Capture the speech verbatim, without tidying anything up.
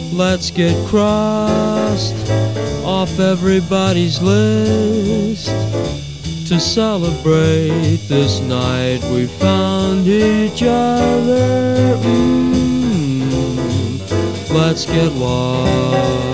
Let's get crossed off everybody's list to celebrate this night we found each other. Mm, let's get lost.